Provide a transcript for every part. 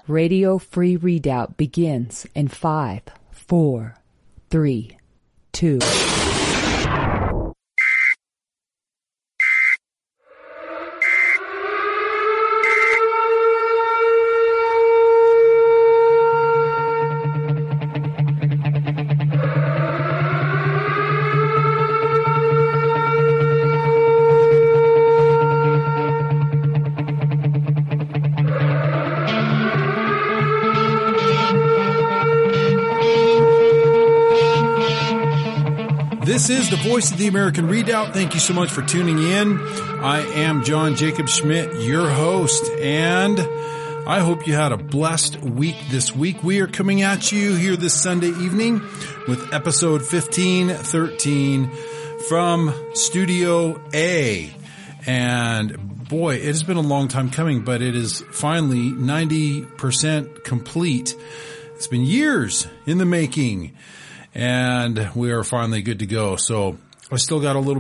Radio Free Redoubt begins in 5, 4, 3, 2. This is the Voice of the American Redoubt. Thank you so much for tuning in. I am John Jacob Schmidt, your host, and I hope you had a blessed week this week. We are coming at you here this Sunday evening with episode 1513 from Studio A. And boy, it has been a long time coming, but it is finally 90% complete. It's been years in the making. And we are finally good to go. So I still got a little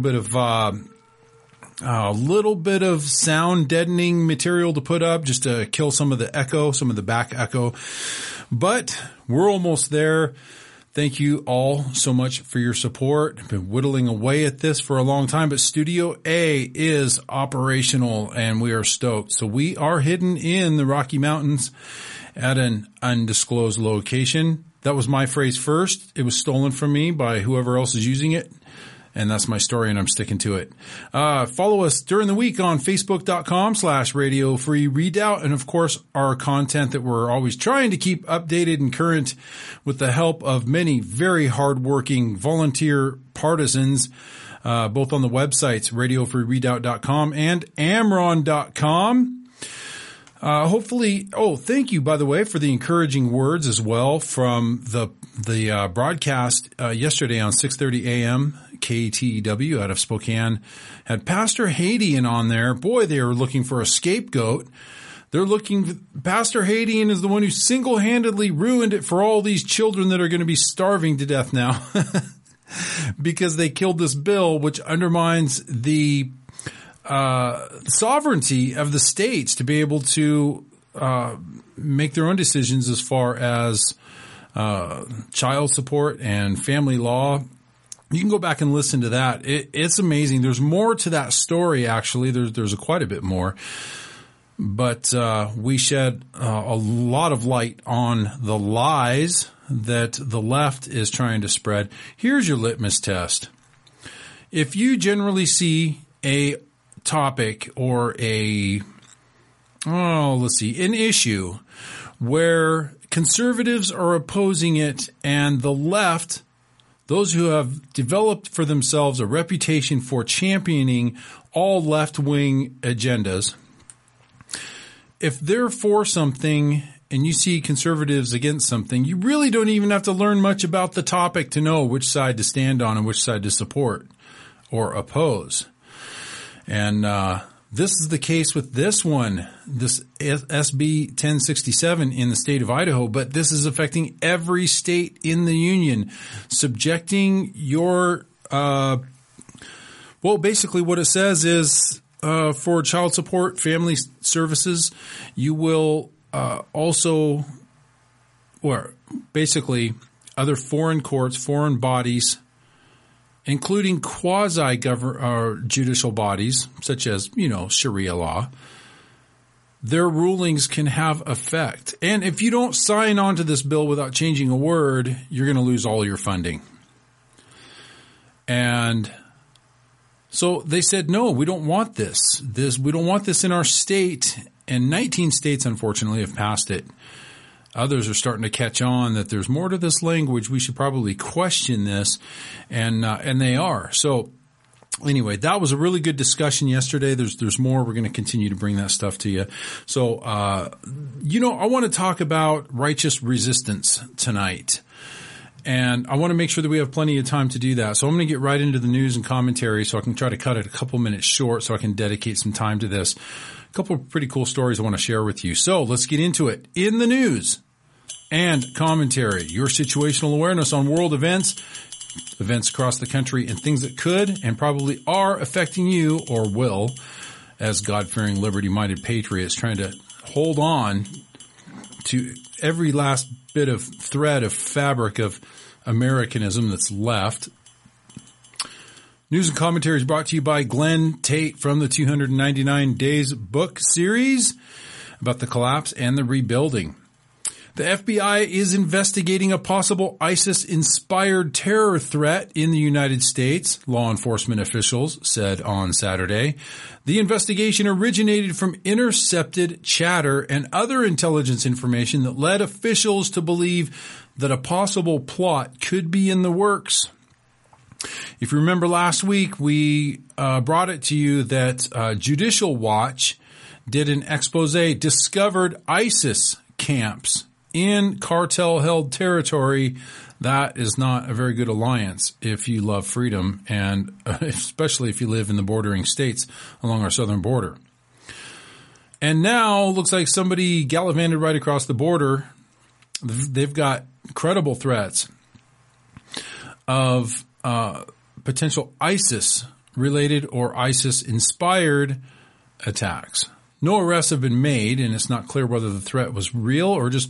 bit of sound deadening material to put up just to kill some of the echo, some of the back echo. But we're almost there. Thank you all so much for your support. I've been whittling away at this for a long time, but Studio A is operational and we are stoked. So we are hidden in the Rocky Mountains at an undisclosed location. That was my phrase first. It was stolen from me by whoever else is using it. And that's my story, and I'm sticking to it. Follow us during the week on Facebook.com/Radio Free Redoubt. And, of course, our content that we're always trying to keep updated and current with the help of many very hardworking volunteer partisans, both on the websites, RadioFreeRedoubt.com and Amron.com. Hopefully, thank you, by the way, for the encouraging words as well from the broadcast, yesterday on 6:30 a.m. KTW out of Spokane. Had Pastor Hadian on there. Boy, they are looking for a scapegoat. Pastor Hadian is the one who single-handedly ruined it for all these children that are going to be starving to death now because they killed this bill, which undermines the sovereignty of the states to be able to make their own decisions as far as child support and family law. You can go back and listen to that. It's amazing. There's more to that story, actually. There's quite a bit more. But we shed a lot of light on the lies that the left is trying to spread. Here's your litmus test. If you generally see a topic or an issue where conservatives are opposing it and the left, those who have developed for themselves a reputation for championing all left-wing agendas, if they're for something and you see conservatives against something, you really don't even have to learn much about the topic to know which side to stand on and which side to support or oppose. And this is the case with this one, this SB 1067 in the state of Idaho, but this is affecting every state in the union, subjecting your basically what it says is for child support, family services, you will also, or basically other foreign courts, foreign bodies, including quasi-judicial bodies, such as, Sharia law, their rulings can have effect. And if you don't sign on to this bill without changing a word, you're going to lose all your funding. And so they said, no, we don't want this. We don't want this in our state. And 19 states, unfortunately, have passed it. Others are starting to catch on that there's more to this language. We should probably question this, and they are. So anyway, that was a really good discussion yesterday. There's more. We're going to continue to bring that stuff to you. So, I want to talk about righteous resistance tonight. And I want to make sure that we have plenty of time to do that. So I'm going to get right into the news and commentary so I can try to cut it a couple minutes short so I can dedicate some time to this. A couple of pretty cool stories I want to share with you. So let's get into it. In the news and commentary, your situational awareness on world events across the country, and things that could and probably are affecting you or will as God-fearing, liberty-minded patriots trying to hold on to every last bit of thread of fabric of Americanism that's left. News and commentary is brought to you by Glenn Tate from the 299 Days book series about the collapse and the rebuilding. The FBI is investigating a possible ISIS-inspired terror threat in the United States, law enforcement officials said on Saturday. The investigation originated from intercepted chatter and other intelligence information that led officials to believe that a possible plot could be in the works. If you remember last week, we brought it to you that Judicial Watch did an expose, discovered ISIS camps in cartel-held territory. That is not a very good alliance if you love freedom, and especially if you live in the bordering states along our southern border. And now, looks like somebody gallivanted right across the border. They've got credible threats of potential ISIS-related or ISIS-inspired attacks. No arrests have been made, and it's not clear whether the threat was real or just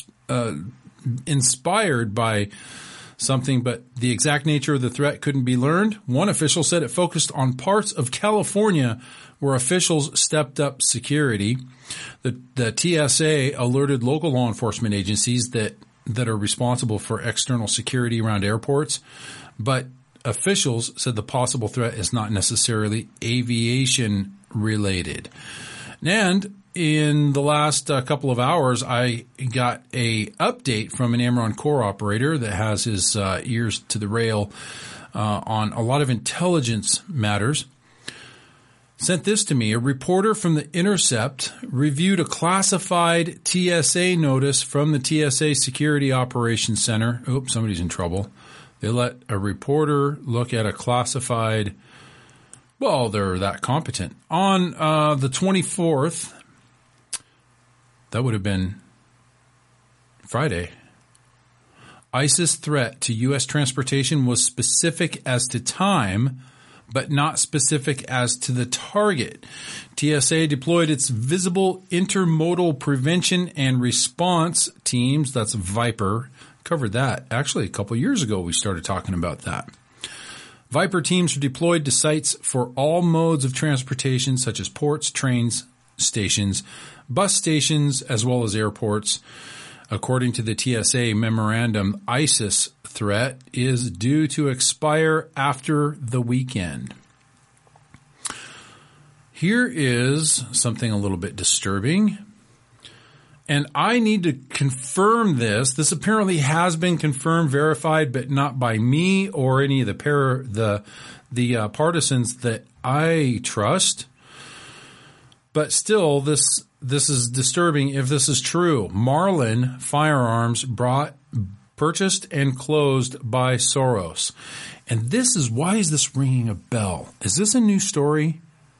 inspired by something, but the exact nature of the threat couldn't be learned. One official said it focused on parts of California where officials stepped up security. The TSA alerted local law enforcement agencies that are responsible for external security around airports, but officials said the possible threat is not necessarily aviation related. And in the last couple of hours, I got a update from an Amron Corps operator that has his ears to the rail on a lot of intelligence matters. Sent this to me. A reporter from The Intercept reviewed a classified TSA notice from the TSA Security Operations Center. Oops, somebody's in trouble. They let a reporter look at a classified. Well, they're that competent. On the 24th, that would have been Friday, ISIS threat to U.S. transportation was specific as to time, but not specific as to the target. TSA deployed its visible intermodal prevention and response teams. That's Viper. Covered that. Actually, a couple years ago, we started talking about that. Viper teams are deployed to sites for all modes of transportation, such as ports, trains, stations, bus stations, as well as airports. According to the TSA memorandum, ISIS threat is due to expire after the weekend. Here is something a little bit disturbing. And I need to confirm this. This apparently has been confirmed, verified, but not by me or any of the partisans that I trust. But still, this is disturbing if this is true. Marlin Firearms purchased and closed by Soros. And why is this ringing a bell? Is this a new story?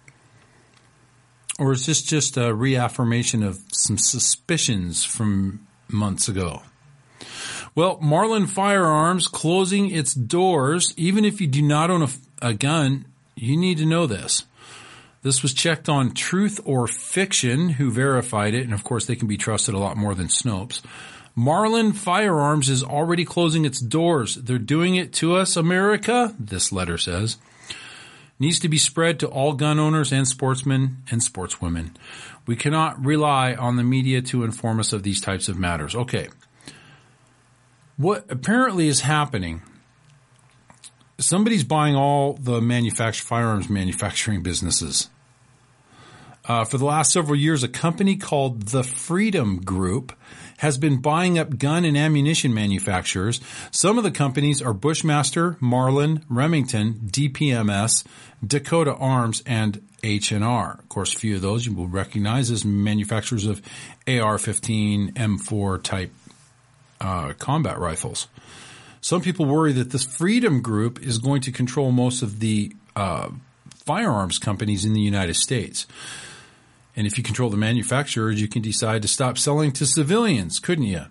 Or is this just a reaffirmation of some suspicions from months ago? Well, Marlin Firearms closing its doors. Even if you do not own a gun, you need to know this. This was checked on Truth or Fiction, who verified it. And, of course, they can be trusted a lot more than Snopes. Marlin Firearms is already closing its doors. They're doing it to us, America, this letter says. Needs to be spread to all gun owners and sportsmen and sportswomen. We cannot rely on the media to inform us of these types of matters. Okay. What apparently is happening, somebody's buying all the firearms manufacturing businesses. For the last several years, a company called the Freedom Group has been buying up gun and ammunition manufacturers. Some of the companies are Bushmaster, Marlin, Remington, DPMS, Dakota Arms, and H&R. Of course, a few of those you will recognize as manufacturers of AR-15, M4 type combat rifles. Some people worry that this Freedom Group is going to control most of the firearms companies in the United States. And if you control the manufacturers, you can decide to stop selling to civilians, couldn't you?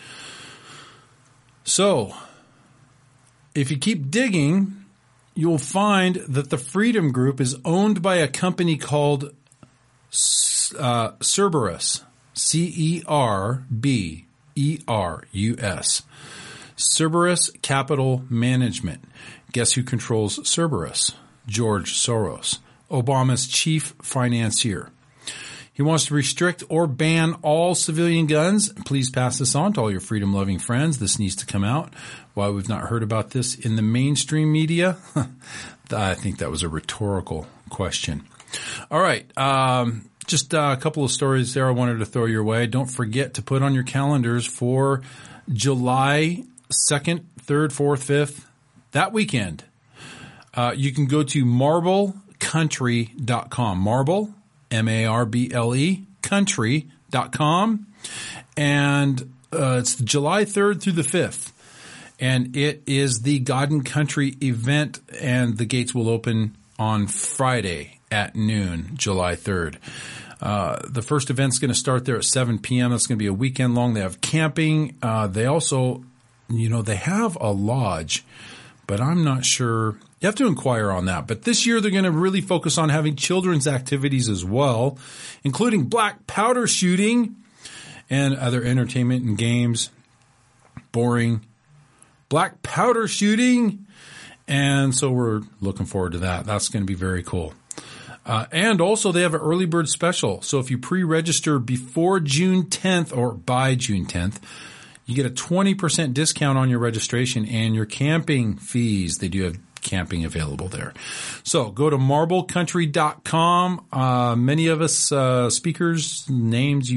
So, if you keep digging, you'll find that the Freedom Group is owned by a company called Cerberus. Cerberus. Cerberus Capital Management. Guess who controls Cerberus? George Soros, Obama's chief financier. He wants to restrict or ban all civilian guns. Please pass this on to all your freedom-loving friends. This needs to come out. Why we've not heard about this in the mainstream media? I think that was a rhetorical question. All right. Just a couple of stories there I wanted to throw your way. Don't forget to put on your calendars for July 2nd, 3rd, 4th, 5th, that weekend. You can go to marblecountry.com. Marble, M-A-R-B-L-E, country.com. And it's July 3rd through the 5th. And it is the God and Country event, and the gates will open on Friday at noon, July 3rd. The first event's going to start there at 7 p.m. That's going to be a weekend long. They have camping. They also, they have a lodge, but I'm not sure. You have to inquire on that. But this year they're going to really focus on having children's activities as well, including black powder shooting and other entertainment and games. Boring. Black powder shooting. And so we're looking forward to that. That's going to be very cool. And also they have an early bird special. So if you pre-register before June 10th or by June 10th, you get a 20% discount on your registration and your camping fees. They do have camping available there. So go to marblecountry.com. Many of us speakers, names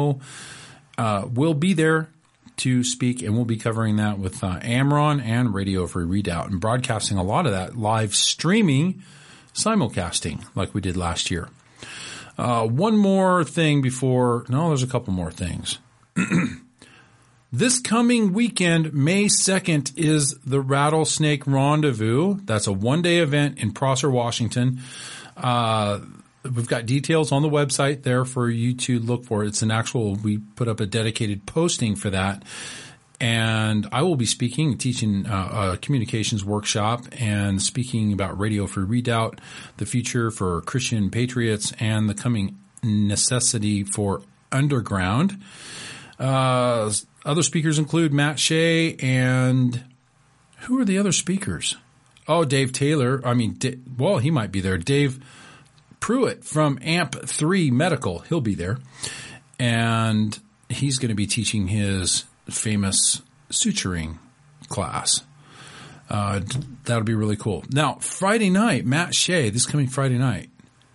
will be there to speak, and we'll be covering that with Amron and Radio Free Redoubt and broadcasting a lot of that live streaming, simulcasting like we did last year. One more thing there's a couple more things. This coming weekend, May 2nd, is the Rattlesnake Rendezvous. That's a one-day event in Prosser, Washington. We've got details on the website there for you to look for. We put up a dedicated posting for that. And I will be speaking, teaching a communications workshop and speaking about Radio Free Redoubt, the future for Christian patriots, and the coming necessity for underground. Other speakers include Matt Shea and who are the other speakers? Oh, Dave Taylor. He might be there. Dave Pruitt from AMP3 Medical. He'll be there. And he's going to be teaching his famous suturing class. That'll be really cool. Now, Friday night, Matt Shea, this coming Friday night,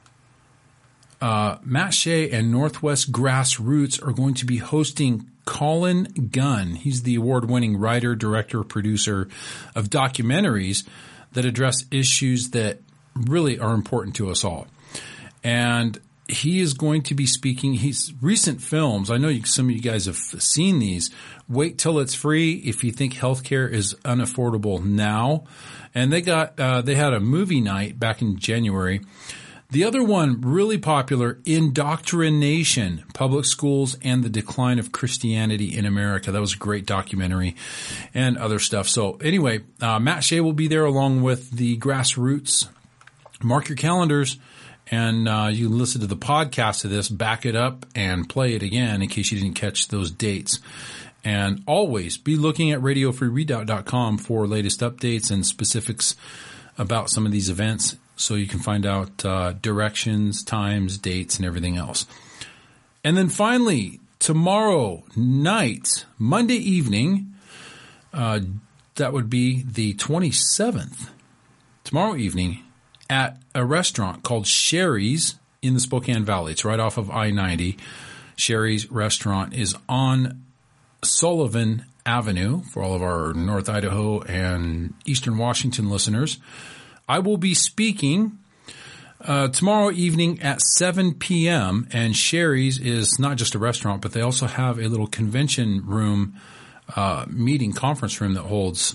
Matt Shea and Northwest Grassroots are going to be hosting Colin Gunn. He's the award-winning writer, director, producer of documentaries that address issues that really are important to us all. And he is going to be speaking. His recent films, I know some of you guys have seen these. Wait Till It's Free if you think healthcare is unaffordable now. And they had a movie night back in January. The other one, really popular, Indoctrination, Public Schools and the Decline of Christianity in America. That was a great documentary and other stuff. So anyway, Matt Shea will be there along with the Grassroots. Mark your calendars, and you can listen to the podcast of this, back it up, and play it again in case you didn't catch those dates. And always be looking at radiofreeredoubt.com for latest updates and specifics about some of these events, so you can find out directions, times, dates, and everything else. And then finally, tomorrow night, Monday evening, that would be the 27th, tomorrow evening, at a restaurant called Sherry's in the Spokane Valley. It's right off of I-90. Sherry's restaurant is on Sullivan Avenue for all of our North Idaho and Eastern Washington listeners. I will be speaking tomorrow evening at 7 p.m. And Sherry's is not just a restaurant, but they also have a little convention room, conference room that holds,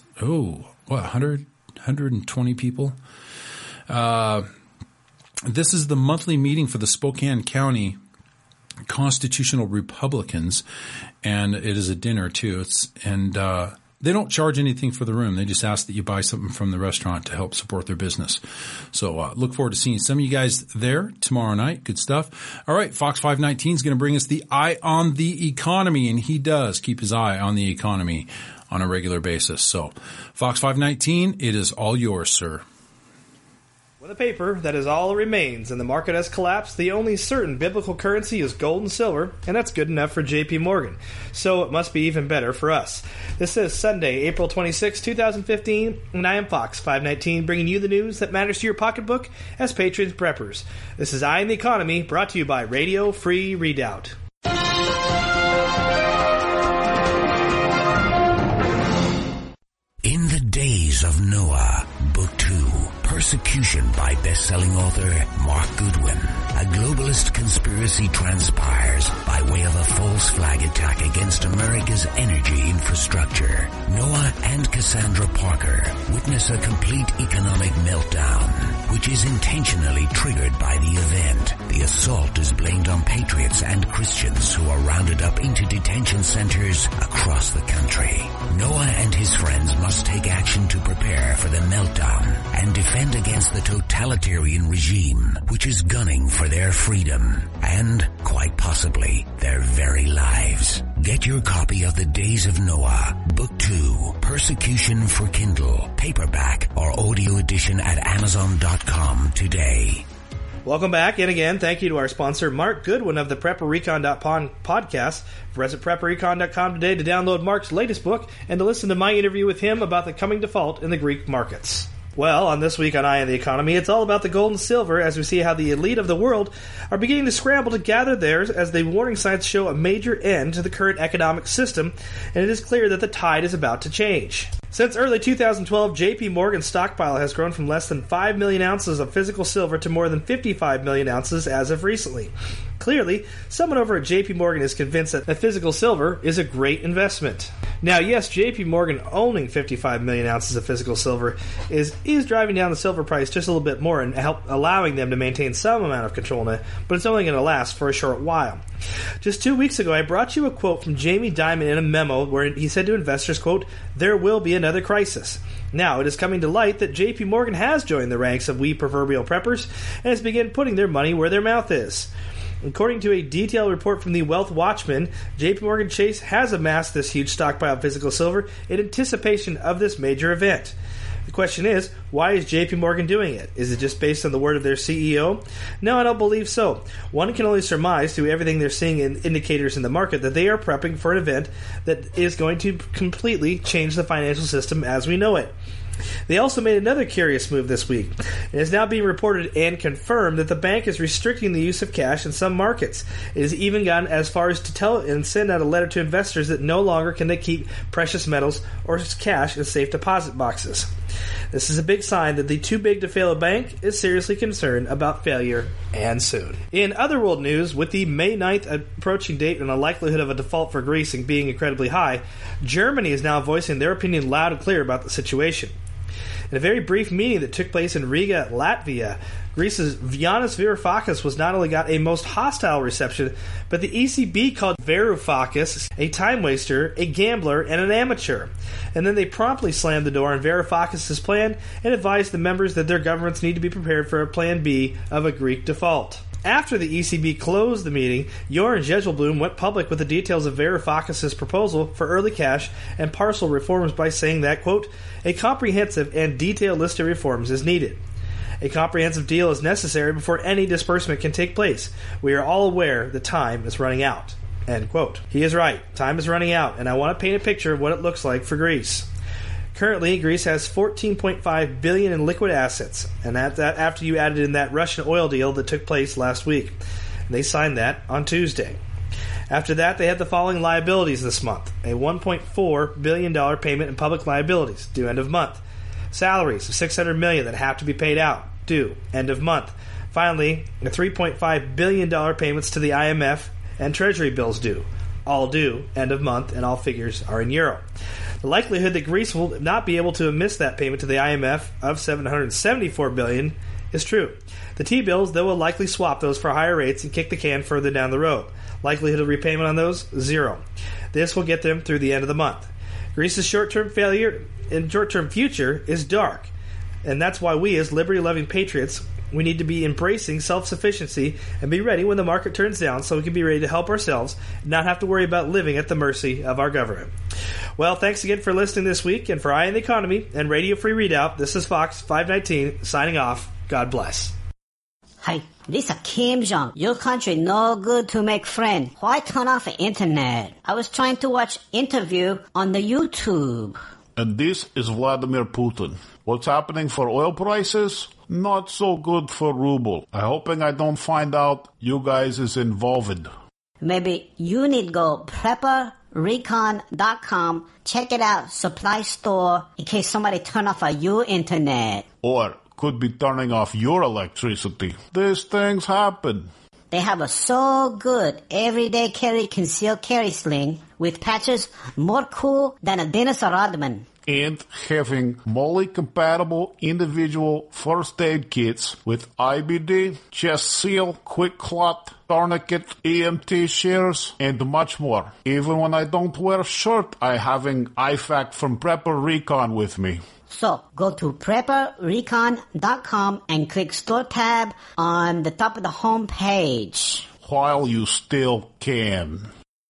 120 people? This is the monthly meeting for the Spokane County Constitutional Republicans, and it is a dinner too. This They don't charge anything for the room. They just ask that you buy something from the restaurant to help support their business. So look forward to seeing some of you guys there tomorrow night. Good stuff. All right, Fox 519 is going to bring us the Eye on the Economy, and he does keep his eye on the economy on a regular basis. So Fox 519, it is all yours, sir. With a paper, that is all that remains, and the market has collapsed. The only certain biblical currency is gold and silver, and that's good enough for J.P. Morgan. So it must be even better for us. This is Sunday, April 26, 2015, and I am Fox 519, bringing you the news that matters to your pocketbook as patrons preppers. This is Eye on the Economy, brought to you by Radio Free Redoubt. In the Days of Noah, Book 2, Persecution by best-selling author Mark Goodwin. A globalist conspiracy transpires by way of a false flag attack against America's energy infrastructure. Noah and Cassandra Parker witness a complete economic meltdown, which is intentionally triggered by the event. The assault is blamed on patriots and Christians who are rounded up into detention centers across the country. Noah and his friends must take action to prepare for the meltdown and defend against the totalitarian regime, which is gunning for their freedom and, quite possibly, their very lives. Get your copy of The Days of Noah, Book 2, Persecution for Kindle, paperback or audio edition at Amazon.com today. Welcome back, and again, thank you to our sponsor, Mark Goodwin of the PrepperRecon.com podcast. Visit PrepperRecon.com today to download Mark's latest book and to listen to my interview with him about the coming default in the Greek markets. Well, on This Week on Eye on the Economy, it's all about the gold and silver as we see how the elite of the world are beginning to scramble to gather theirs as the warning signs show a major end to the current economic system, and it is clear that the tide is about to change. Since early 2012, J.P. Morgan's stockpile has grown from less than 5 million ounces of physical silver to more than 55 million ounces as of recently. Clearly, someone over at J.P. Morgan is convinced that physical silver is a great investment. Now, yes, J.P. Morgan owning 55 million ounces of physical silver is driving down the silver price just a little bit more and allowing them to maintain some amount of control in it, but it's only going to last for a short while. Just 2 weeks ago, I brought you a quote from Jamie Dimon in a memo where he said to investors, quote, "There will be another crisis." Now, it is coming to light that J.P. Morgan has joined the ranks of we proverbial preppers and has begun putting their money where their mouth is. According to a detailed report from the Wealth Watchman, J.P. Morgan Chase has amassed this huge stockpile of physical silver in anticipation of this major event. The question is, why is J.P. Morgan doing it? Is it just based on the word of their CEO? No, I don't believe so. One can only surmise through everything they're seeing in indicators in the market that they are prepping for an event that is going to completely change the financial system as we know it. They also made another curious move this week. It is now being reported and confirmed that the bank is restricting the use of cash in some markets. It has even gone as far as to tell and send out a letter to investors that no longer can they keep precious metals or cash in safe deposit boxes. This is a big sign that the too big to fail bank is seriously concerned about failure, and soon. In other world news, with the May 9th approaching date and the likelihood of a default for Greece being incredibly high, Germany is now voicing their opinion loud and clear about the situation. In a very brief meeting that took place in Riga, Latvia, Greece's Yanis Varoufakis was not only got a most hostile reception, but the ECB called Varoufakis a time waster, a gambler, and an amateur. And then they promptly slammed the door on Varoufakis' plan and advised the members that their governments need to be prepared for a plan B of a Greek default. After the ECB closed the meeting, Joran Dijsselbloem went public with the details of Varoufakis' proposal for early cash and parcel reforms by saying that, quote, "A comprehensive and detailed list of reforms is needed. A comprehensive deal is necessary before any disbursement can take place. We are all aware the time is running out." End quote. He is right. Time is running out, and I want to paint a picture of what it looks like for Greece. Currently, Greece has $14.5 billion in liquid assets, and that after you added in that Russian oil deal that took place last week. They signed that on Tuesday. After that, they have the following liabilities this month. A $1.4 billion payment in public liabilities, due end of month. Salaries of $600 million that have to be paid out, due end of month. Finally, a $3.5 billion payments to the IMF and Treasury bills due, all due end of month, and all figures are in euro. The likelihood that Greece will not be able to miss that payment to the IMF of $774 billion is true. The T-bills, they will likely swap those for higher rates and kick the can further down the road. Likelihood of repayment on those, 0. This will get them through the end of the month. Greece's short-term failure and short-term future is dark. And that's why we, as liberty-loving patriots, we need to be embracing self-sufficiency and be ready when the market turns down so we can be ready to help ourselves and not have to worry about living at the mercy of our government. Well, thanks again for listening this week. And for Eye on the Economy and Radio Free Readout, this is Fox 519 signing off. God bless. Hi, this is Kim Jong. Your country no good to make friend. Why turn off the internet? I was trying to watch interview on the YouTube. And this is Vladimir Putin. What's happening for oil prices? Not so good for ruble. I'm hoping I don't find out you guys is involved. Maybe you need go prepperrecon.com. Check it out, supply store, in case somebody turn off your internet. Or could be turning off your electricity. These things happen. They have a so good everyday carry concealed carry sling with patches more cool than a Dennis Rodman. And having MOLLE-compatible individual first aid kits with IBD, chest seal, quick clot, tourniquet, EMT shears, and much more. Even when I don't wear a shirt, I having IFAC from Prepper Recon with me. So, go to prepperrecon.com and click Store tab on the top of the home page. While you still can.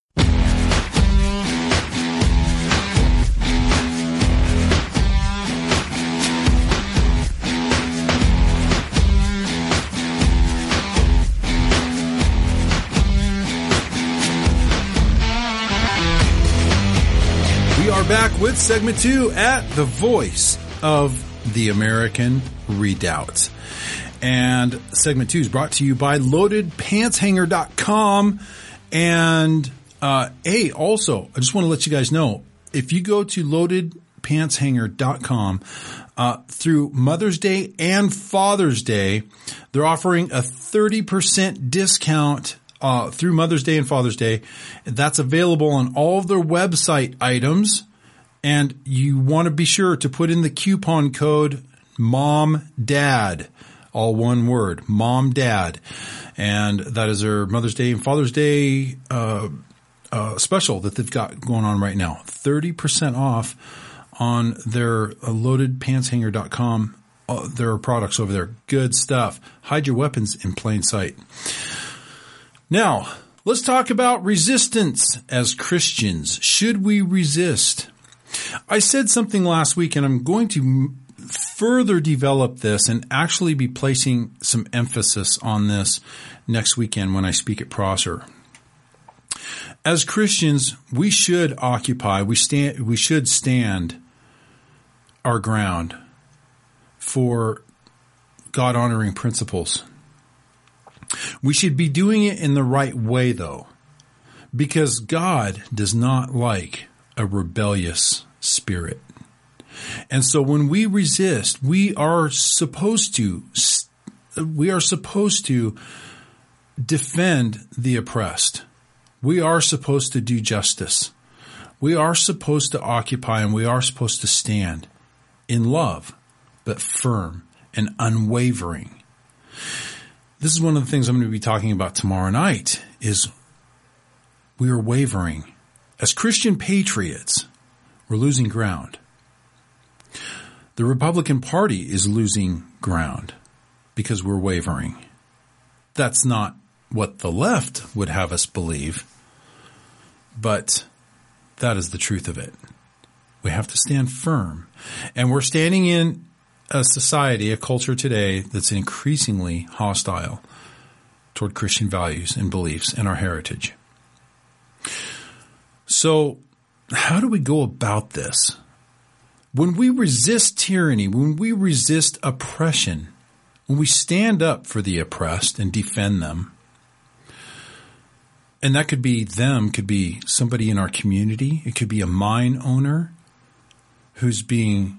We are back with segment 2 at the Voice of the American Redoubt. And segment 2 is brought to you by LoadedPantsHanger.com. And, also, I just want to let you guys know, if you go to LoadedPantsHanger.com, through Mother's Day and Father's Day, they're offering a 30% discount through Mother's Day and Father's Day. That's available on all of their website items. And you want to be sure to put in the coupon code MOMDAD, all one word, MOMDAD. And that is their Mother's Day and Father's Day special that they've got going on right now. 30% off on their LoadedPantsHanger.com. Their products over there. Good stuff. Hide your weapons in plain sight. Now, let's talk about resistance as Christians. Should we resist? I said something last week, and I'm going to further develop this and actually be placing some emphasis on this next weekend when I speak at Prosser. As Christians, we should occupy, we should stand our ground for God-honoring principles. We should be doing it in the right way, though, because God does not like a rebellious spirit. And so when we resist, we are supposed to defend the oppressed. We are supposed to do justice. We are supposed to occupy, and we are supposed to stand in love, but firm and unwavering. This is one of the things I'm going to be talking about tomorrow night, is we are wavering. As Christian patriots, we're losing ground. The Republican Party is losing ground because we're wavering. That's not what the left would have us believe, but that is the truth of it. We have to stand firm. And we're standing in a society, a culture today that's increasingly hostile toward Christian values and beliefs and our heritage. So how do we go about this? When we resist tyranny, when we resist oppression, when we stand up for the oppressed and defend them, and that could be them, could be somebody in our community, it could be a mine owner who's being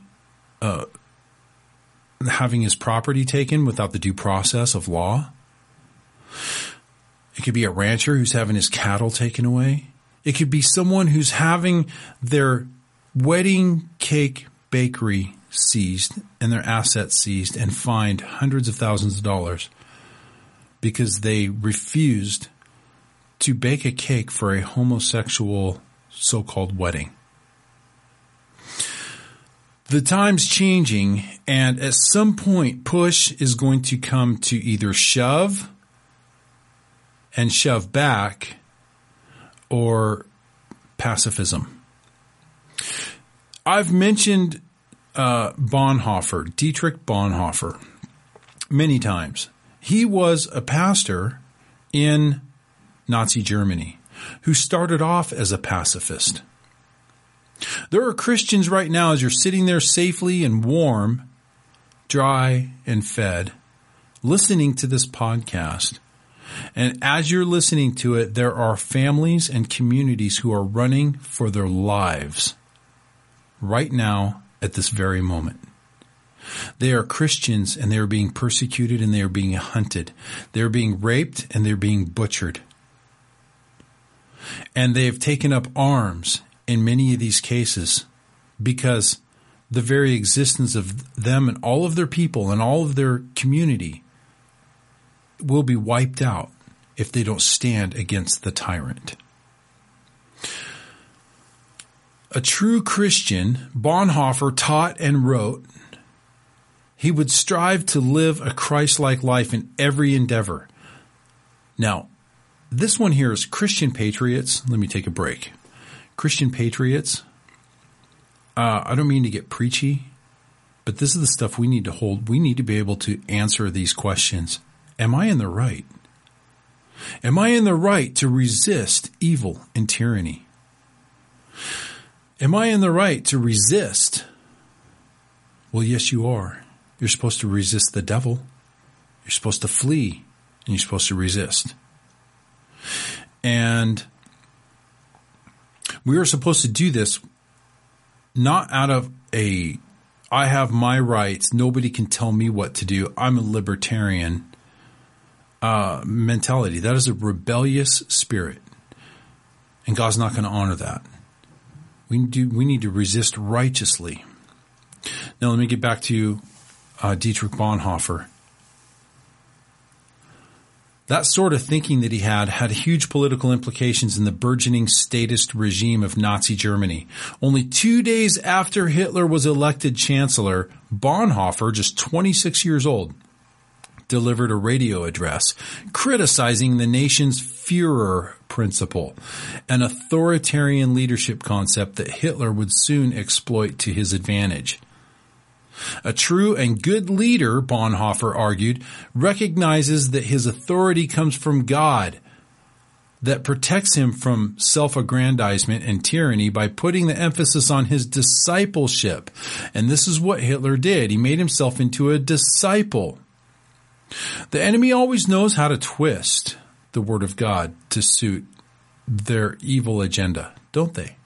having his property taken without the due process of law. It could be a rancher who's having his cattle taken away. It could be someone who's having their wedding cake bakery seized and their assets seized and fined hundreds of thousands of dollars because they refused to bake a cake for a homosexual so-called wedding. The time's changing, and at some point, push is going to come to either shove and shove back or pacifism. I've mentioned Bonhoeffer, Dietrich Bonhoeffer, many times. He was a pastor in Nazi Germany who started off as a pacifist. There are Christians right now, as you're sitting there safely and warm, dry and fed, listening to this podcast. And as you're listening to it, there are families and communities who are running for their lives right now at this very moment. They are Christians and they are being persecuted and they are being hunted. They're being raped and they're being butchered. And they have taken up arms in many of these cases because the very existence of them and all of their people and all of their community will be wiped out if they don't stand against the tyrant. A true Christian, Bonhoeffer taught and wrote, he would strive to live a Christ-like life in every endeavor. Now, this one here is Christian patriots. Let me take a break. Christian patriots, I don't mean to get preachy, but this is the stuff we need to hold. We need to be able to answer these questions. Am I in the right? Am I in the right to resist evil and tyranny? Am I in the right to resist? Well, yes, you are. You're supposed to resist the devil. You're supposed to flee, and you're supposed to resist. And we are supposed to do this not out of I have my rights, nobody can tell me what to do, I'm a libertarian mentality. That is a rebellious spirit. And God's not going to honor that. We need to resist righteously. Now let me get back to Dietrich Bonhoeffer. That sort of thinking that he had huge political implications in the burgeoning statist regime of Nazi Germany. Only 2 days after Hitler was elected chancellor, Bonhoeffer, just 26 years old, delivered a radio address criticizing the nation's Führer principle, an authoritarian leadership concept that Hitler would soon exploit to his advantage. A true and good leader, Bonhoeffer argued, recognizes that his authority comes from God, that protects him from self-aggrandizement and tyranny by putting the emphasis on his discipleship. And this is what Hitler did. He made himself into a disciple. The enemy always knows how to twist the word of God to suit their evil agenda, don't they?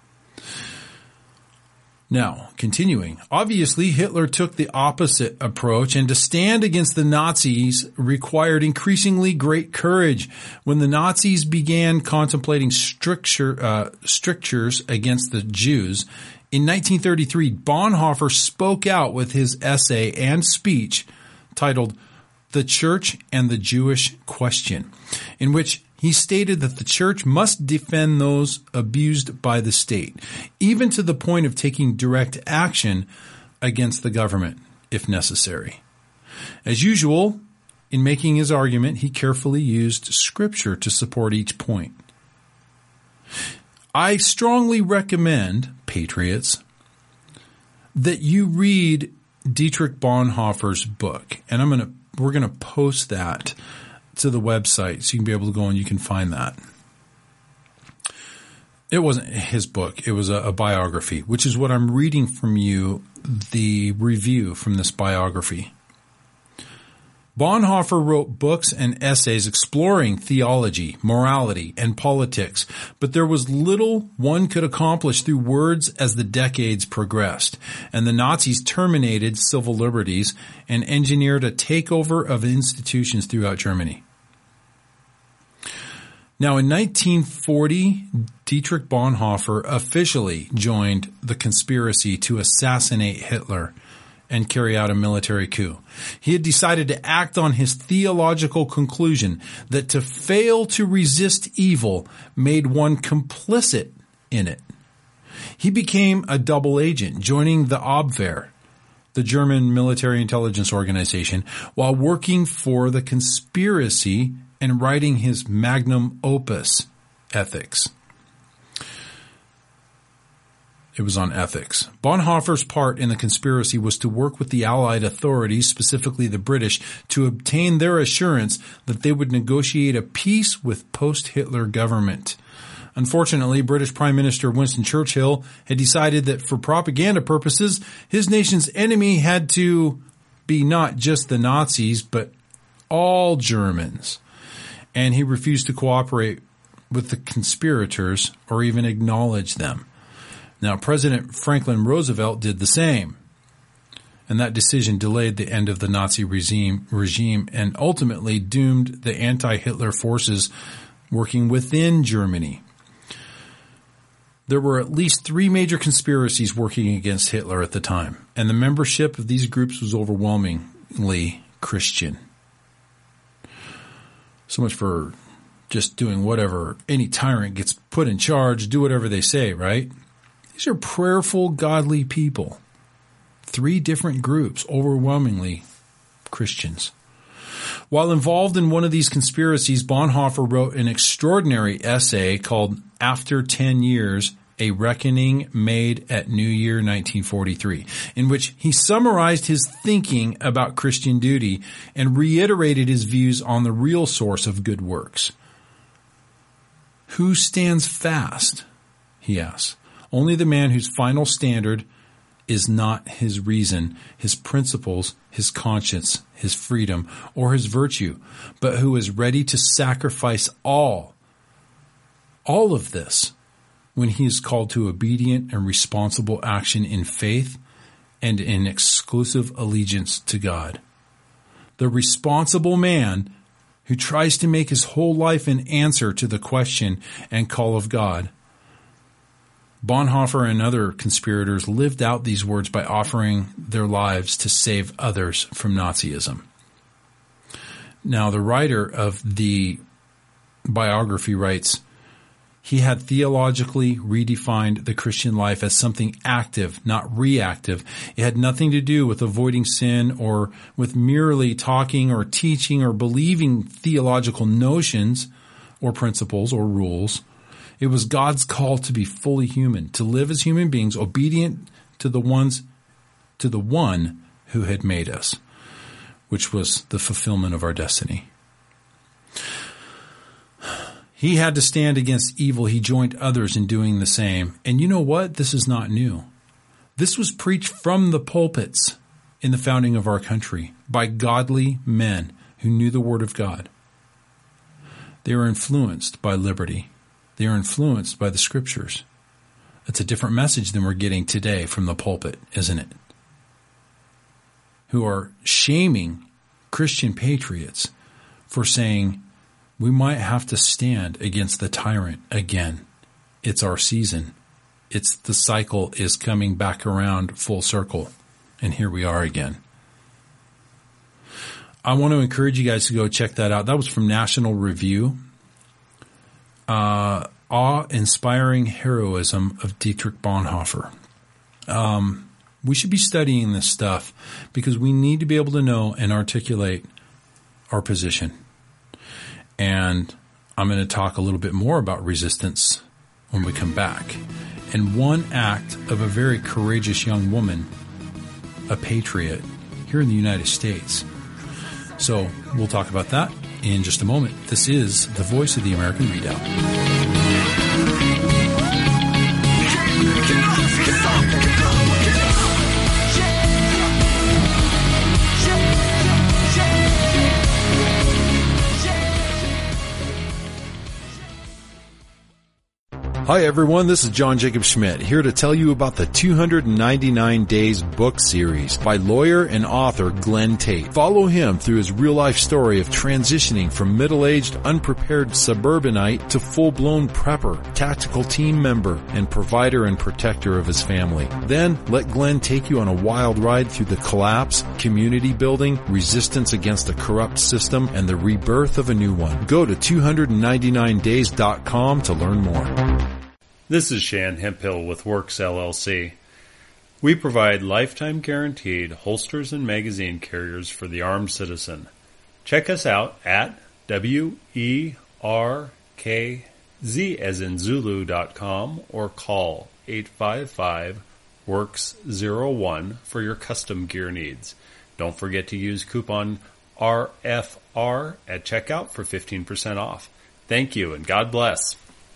Now, continuing, obviously Hitler took the opposite approach, and to stand against the Nazis required increasingly great courage. When the Nazis began contemplating strictures against the Jews, in 1933, Bonhoeffer spoke out with his essay and speech titled The Church and the Jewish Question, in which he stated that the church must defend those abused by the state, even to the point of taking direct action against the government, if necessary. As usual, in making his argument, he carefully used scripture to support each point. I strongly recommend, patriots, that you read Dietrich Bonhoeffer's book, and we're going to post that to the website so you can be able to go and you can find that. It wasn't his book. It was a biography, which is what I'm reading from you, the review from this biography. Bonhoeffer wrote books and essays exploring theology, morality, and politics, but there was little one could accomplish through words as the decades progressed, and the Nazis terminated civil liberties and engineered a takeover of institutions throughout Germany. Now, in 1940, Dietrich Bonhoeffer officially joined the conspiracy to assassinate Hitler and carry out a military coup. He had decided to act on his theological conclusion that to fail to resist evil made one complicit in it. He became a double agent, joining the Abwehr, the German military intelligence organization, while working for the conspiracy and writing his magnum opus, Ethics. It was on ethics. Bonhoeffer's part in the conspiracy was to work with the Allied authorities, specifically the British, to obtain their assurance that they would negotiate a peace with post-Hitler government. Unfortunately, British Prime Minister Winston Churchill had decided that for propaganda purposes, his nation's enemy had to be not just the Nazis, but all Germans. And he refused to cooperate with the conspirators or even acknowledge them. Now, President Franklin Roosevelt did the same, and that decision delayed the end of the Nazi regime and ultimately doomed the anti-Hitler forces working within Germany. There were at least 3 major conspiracies working against Hitler at the time, and the membership of these groups was overwhelmingly Christian. So much for just doing whatever any tyrant gets put in charge, do whatever they say, right? These are prayerful, godly people. 3 different groups, overwhelmingly Christians. While involved in one of these conspiracies, Bonhoeffer wrote an extraordinary essay called After 10 Years, A Reckoning Made at New Year 1943, in which he summarized his thinking about Christian duty and reiterated his views on the real source of good works. Who stands fast? He asks. Only the man whose final standard is not his reason, his principles, his conscience, his freedom, or his virtue, but who is ready to sacrifice all of this when he is called to obedient and responsible action in faith and in exclusive allegiance to God. The responsible man who tries to make his whole life an answer to the question and call of God. Bonhoeffer and other conspirators lived out these words by offering their lives to save others from Nazism. Now, the writer of the biography writes, he had theologically redefined the Christian life as something active, not reactive. It had nothing to do with avoiding sin or with merely talking or teaching or believing theological notions or principles or rules. It was God's call to be fully human, to live as human beings, obedient to the one who had made us, which was the fulfillment of our destiny. He had to stand against evil. He joined others in doing the same. And you know what? This is not new. This was preached from the pulpits in the founding of our country by godly men who knew the Word of God. They were influenced by liberty. They are influenced by the Scriptures. It's a different message than we're getting today from the pulpit, isn't it? Who are shaming Christian patriots for saying, we might have to stand against the tyrant again. It's our season. The cycle is coming back around full circle. And here we are again. I want to encourage you guys to go check that out. That was from National Review. Awe-inspiring heroism of Dietrich Bonhoeffer. We should be studying this stuff because we need to be able to know and articulate our position. And I'm going to talk a little bit more about resistance when we come back. And one act of a very courageous young woman, a patriot, here in the United States. So we'll talk about that in just a moment. This is the Voice of the American Redoubt. Hi everyone, this is John Jacob Schmidt, here to tell you about the 299 Days book series by lawyer and author Glenn Tate. Follow him through his real-life story of transitioning from middle-aged, unprepared suburbanite to full-blown prepper, tactical team member, and provider and protector of his family. Then, let Glenn take you on a wild ride through the collapse, community building, resistance against a corrupt system, and the rebirth of a new one. Go to 299days.com to learn more. This is Shan Hemphill with Works LLC. We provide lifetime guaranteed holsters and magazine carriers for the armed citizen. Check us out at WERKZ.com or call 855-WORKS01 for your custom gear needs. Don't forget to use coupon RFR at checkout for 15% off. Thank you and God bless.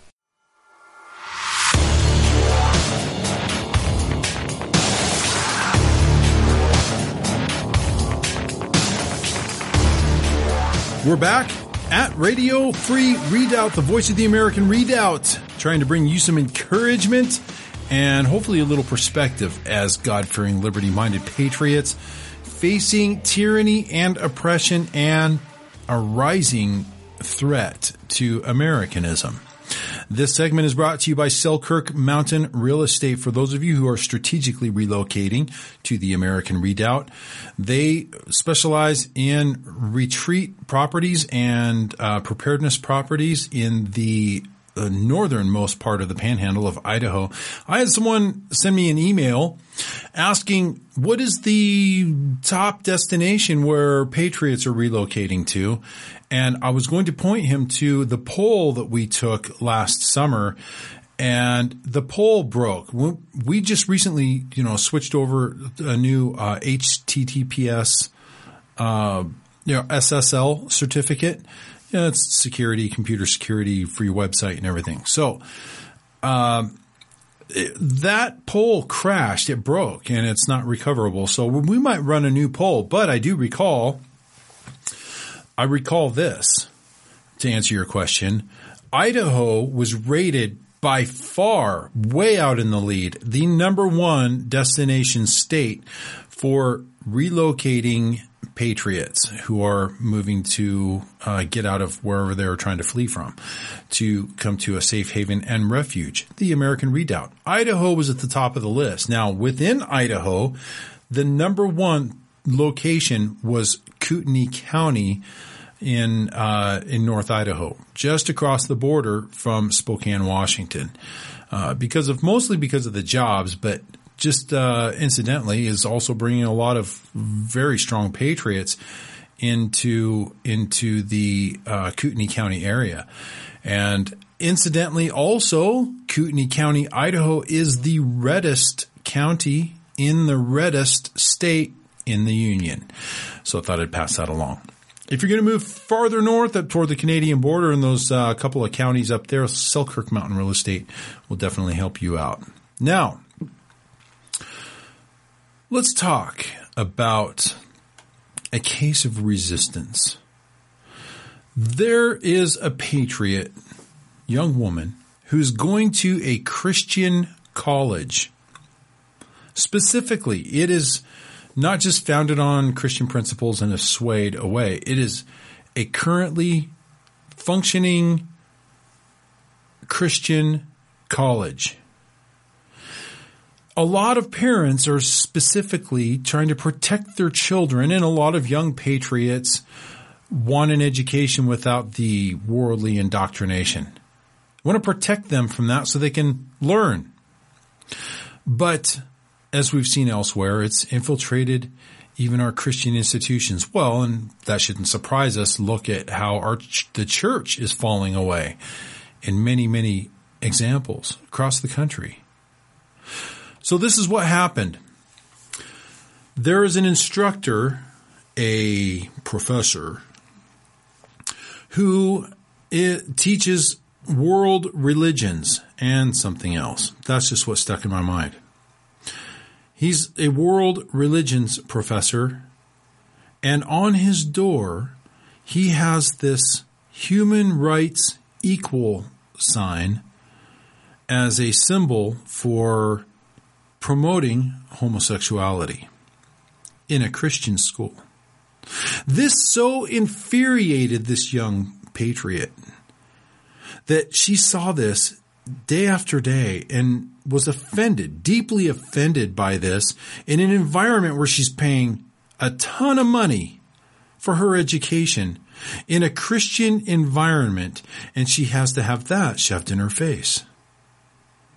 We're back at Radio Free Redoubt, the voice of the American Redoubt, trying to bring you some encouragement and hopefully a little perspective as God-fearing, liberty-minded patriots facing tyranny and oppression and a rising threat to Americanism. This segment is brought to you by Selkirk Mountain Real Estate. For those of you who are strategically relocating to the American Redoubt, they specialize in retreat properties and preparedness properties in the northernmost part of the panhandle of Idaho. I had someone send me an email asking, what is the top destination where patriots are relocating to? And I was going to point him to the poll that we took last summer, and the poll broke. We just recently, switched over a new HTTPS, SSL certificate. It's security, computer security for your website and everything. So, that poll crashed. It broke and it's not recoverable. So we might run a new poll, but I recall this to answer your question. Idaho was rated by far way out in the lead, the number one destination state for relocating patriots who are moving to get out of wherever they're trying to flee from to come to a safe haven and refuge, the American Redoubt. Idaho was at the top of the list. Now, within Idaho, the number one location was Kootenai County in North Idaho, just across the border from Spokane, Washington, mostly because of the jobs, but just incidentally is also bringing a lot of very strong patriots into the Kootenai County area. And incidentally also, Kootenai County, Idaho is the reddest county in the reddest state in the Union. So I thought I'd pass that along. If you're going to move farther north up toward the Canadian border in those couple of counties up there, Selkirk Mountain Real Estate will definitely help you out. Now, let's talk about a case of resistance. There is a patriot, young woman, who's going to a Christian college. Specifically, it is not just founded on Christian principles and is swayed away. It is a currently functioning Christian college. A lot of parents are specifically trying to protect their children, and a lot of young patriots want an education without the worldly indoctrination. Want to protect them from that so they can learn. But as we've seen elsewhere, it's infiltrated even our Christian institutions. Well, and that shouldn't surprise us. Look at how the church is falling away in many, many examples across the country. So this is what happened. There is an instructor, a professor, who teaches world religions and something else. That's just what stuck in my mind. He's a world religions professor, and on his door, he has this human rights equal sign as a symbol for promoting homosexuality in a Christian school. This so infuriated this young patriot that she saw this day after day and was offended, deeply offended by this in an environment where she's paying a ton of money for her education in a Christian environment, and she has to have that shoved in her face.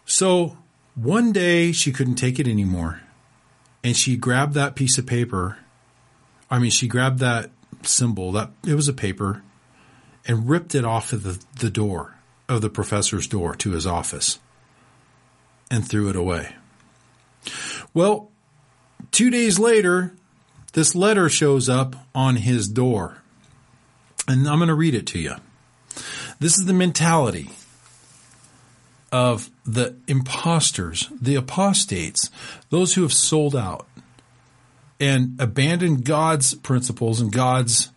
So one day she couldn't take it anymore. And she grabbed that piece of paper. She grabbed that symbol, it was a paper, and ripped it off of the door of the professor's door to his office and threw it away. Well, 2 days later, this letter shows up on his door. And I'm going to read it to you. This is the mentality of the imposters, the apostates, those who have sold out and abandoned God's principles and God's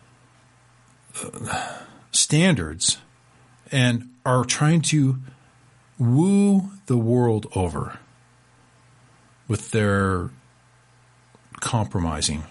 standards and are trying to woo the world over with their compromising.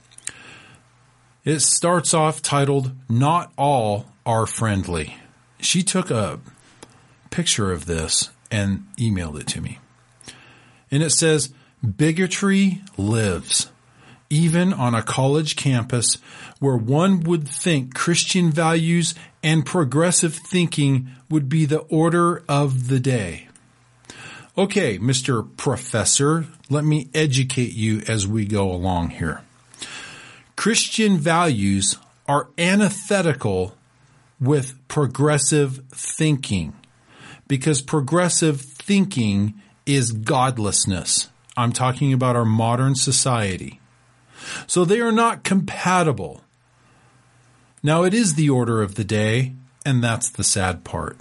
It starts off titled, "Not All Are Friendly." She took a picture of this and emailed it to me. And it says, "Bigotry lives, even on a college campus where one would think Christian values and progressive thinking would be the order of the day." Okay, Mr. Professor, let me educate you as we go along here. Christian values are antithetical with progressive thinking because progressive thinking is godlessness. I'm talking about our modern society. So they are not compatible. Now, it is the order of the day, and that's the sad part.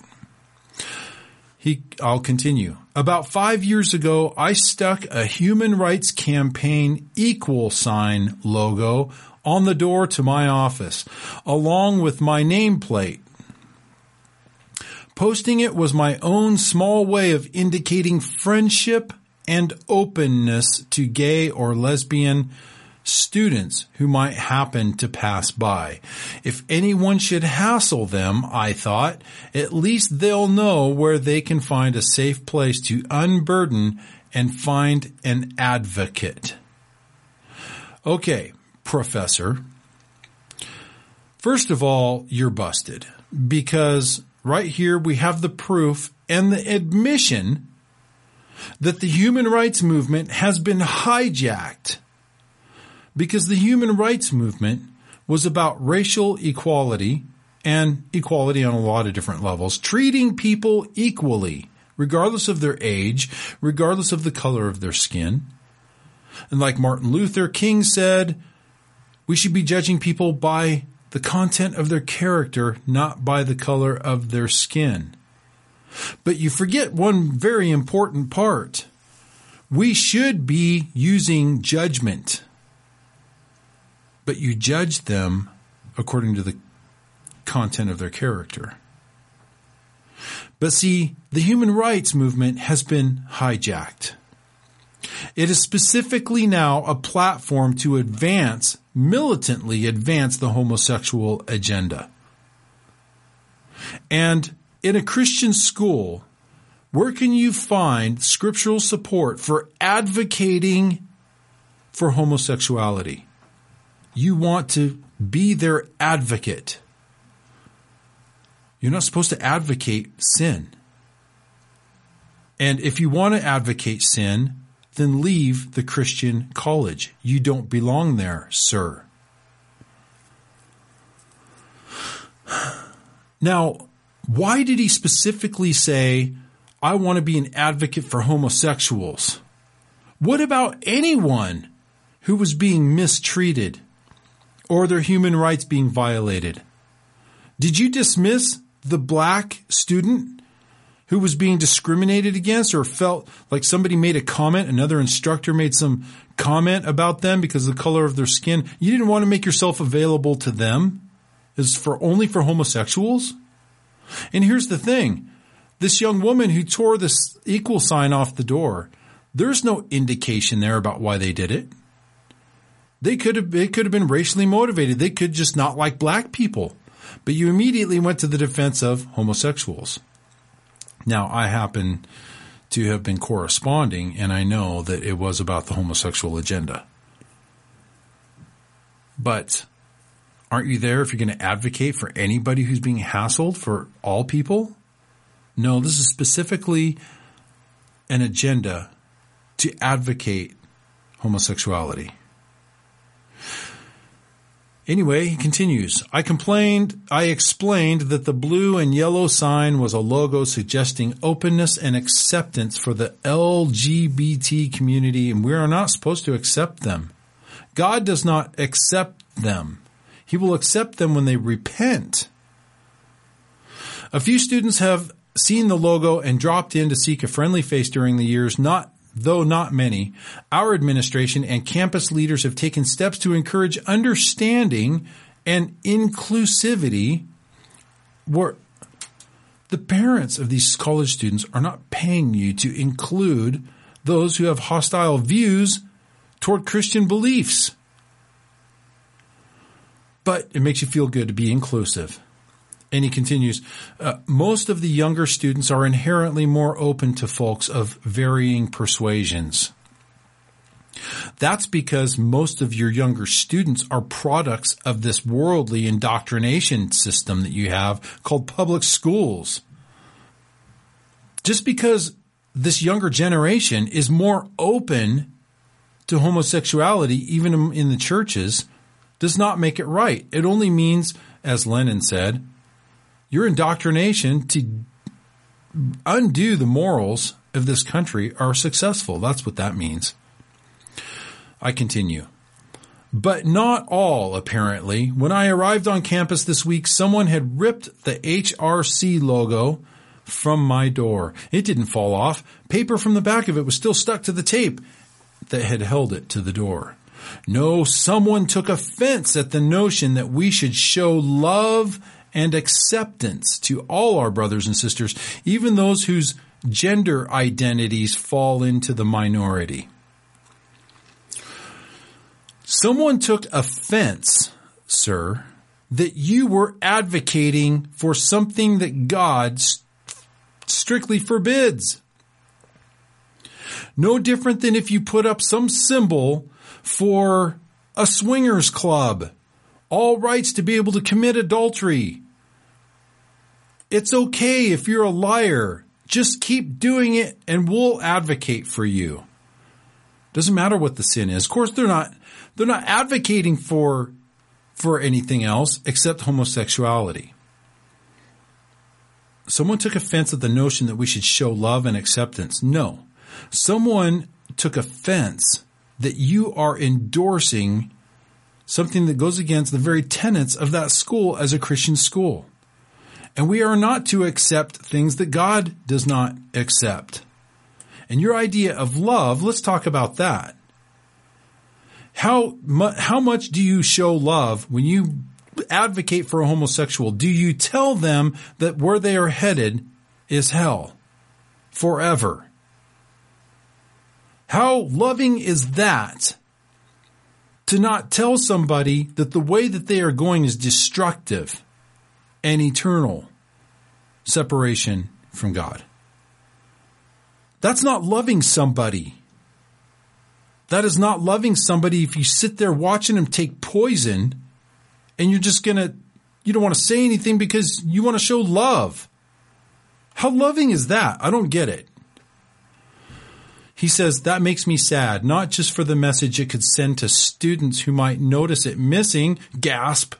I'll continue. About 5 years ago, I stuck a Human Rights Campaign equal sign logo on the door to my office, along with my nameplate. Posting it was my own small way of indicating friendship and openness to gay or lesbian students who might happen to pass by. If anyone should hassle them, I thought, at least they'll know where they can find a safe place to unburden and find an advocate. Okay, Professor. First of all, you're busted because right here we have the proof and the admission that the human rights movement has been hijacked. Because the human rights movement was about racial equality and equality on a lot of different levels, treating people equally, regardless of their age, regardless of the color of their skin. And like Martin Luther King said, we should be judging people by the content of their character, not by the color of their skin. But you forget one very important part. We should be using judgment. But you judge them according to the content of their character. But see, the human rights movement has been hijacked. It is specifically now a platform to militantly advance the homosexual agenda. And in a Christian school, where can you find scriptural support for advocating for homosexuality? You want to be their advocate. You're not supposed to advocate sin. And if you want to advocate sin, then leave the Christian college. You don't belong there, sir. Now, why did he specifically say, I want to be an advocate for homosexuals? What about anyone who was being mistreated or their human rights being violated? Did you dismiss the black student who was being discriminated against or felt like somebody made a comment, another instructor made some comment about them because of the color of their skin? You didn't want to make yourself available to them? Is only for homosexuals? And here's the thing. This young woman who tore this equal sign off the door, there's no indication there about why they did it. It could have been racially motivated. They could just not like black people. But you immediately went to the defense of homosexuals. Now, I happen to have been corresponding, and I know that it was about the homosexual agenda. But aren't you there if you're going to advocate for anybody who's being hassled, for all people? No, this is specifically an agenda to advocate homosexuality. Anyway, he continues, I explained that the blue and yellow sign was a logo suggesting openness and acceptance for the LGBT community, and we are not supposed to accept them. God does not accept them. He will accept them when they repent. A few students have seen the logo and dropped in to seek a friendly face during the years, though not many. Our administration and campus leaders have taken steps to encourage understanding and inclusivity, where the parents of these college students are not paying you to include those who have hostile views toward Christian beliefs. But it makes you feel good to be inclusive. And he continues, most of the younger students are inherently more open to folks of varying persuasions. That's because most of your younger students are products of this worldly indoctrination system that you have called public schools. Just because this younger generation is more open to homosexuality, even in the churches, does not make it right. It only means, as Lenin said, your indoctrination to undo the morals of this country are successful. That's what that means. I continue. But not all, apparently. When I arrived on campus this week, someone had ripped the HRC logo from my door. It didn't fall off. Paper from the back of it was still stuck to the tape that had held it to the door. No, someone took offense at the notion that we should show love and acceptance to all our brothers and sisters, even those whose gender identities fall into the minority. Someone took offense, sir, that you were advocating for something that God strictly forbids. No different than if you put up some symbol for a swingers club. All rights to be able to commit adultery. It's okay if you're a liar. Just keep doing it and we'll advocate for you. Doesn't matter what the sin is. Of course, they're not advocating for anything else except homosexuality. Someone took offense at the notion that we should show love and acceptance. No. Someone took offense that you are endorsing something that goes against the very tenets of that school as a Christian school. And we are not to accept things that God does not accept. And your idea of love, let's talk about that. How much do you show love when you advocate for a homosexual? Do you tell them that where they are headed is hell forever? How loving is that? To not tell somebody that the way that they are going is destructive and eternal separation from God. That's not loving somebody. That is not loving somebody if you sit there watching them take poison and you don't want to say anything because you want to show love. How loving is that? I don't get it. He says, that makes me sad, not just for the message it could send to students who might notice it missing. Gasp.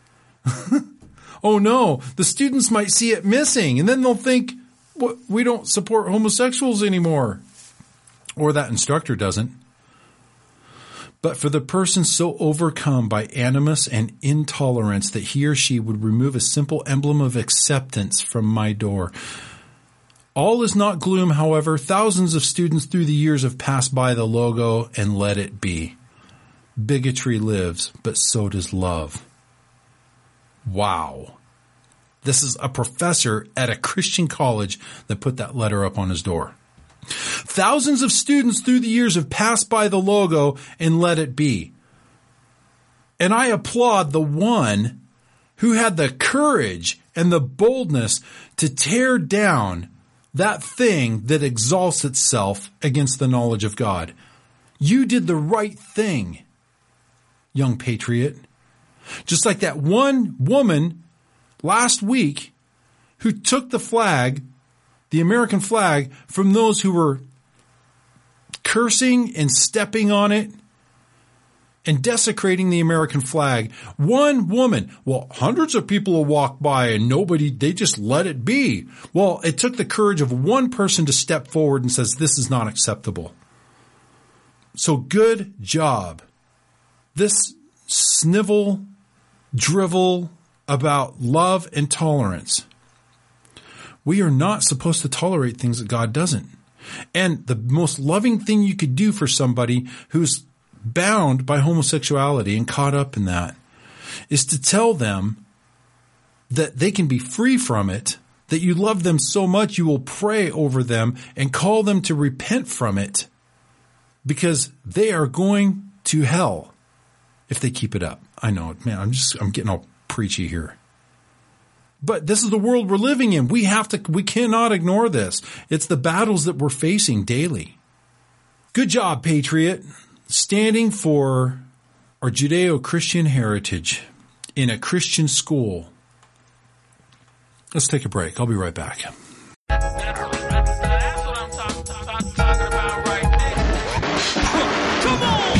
Oh no, the students might see it missing and then they'll think, we don't support homosexuals anymore. Or that instructor doesn't. But for the person so overcome by animus and intolerance that he or she would remove a simple emblem of acceptance from my door. All is not gloom, however. Thousands of students through the years have passed by the logo and let it be. Bigotry lives, but so does love. Wow. This is a professor at a Christian college that put that letter up on his door. Thousands of students through the years have passed by the logo and let it be. And I applaud the one who had the courage and the boldness to tear down that thing that exalts itself against the knowledge of God. You did the right thing, young patriot. Just like that one woman last week who took the flag, the American flag, from those who were cursing and stepping on it and desecrating the American flag. One woman, well, hundreds of people will walk by and they just let it be. Well, it took the courage of one person to step forward and says, this is not acceptable. So good job. This snivel, drivel about love and tolerance. We are not supposed to tolerate things that God doesn't. And the most loving thing you could do for somebody who's bound by homosexuality and caught up in that is to tell them that they can be free from it, that you love them so much you will pray over them and call them to repent from it because they are going to hell if they keep it up. I know, man, I'm getting all preachy here. But this is the world we're living in. We cannot ignore this. It's the battles that we're facing daily. Good job, Patriot. Standing for our Judeo-Christian heritage in a Christian school. Let's take a break. I'll be right back. That's what I'm talking about right there. Come on!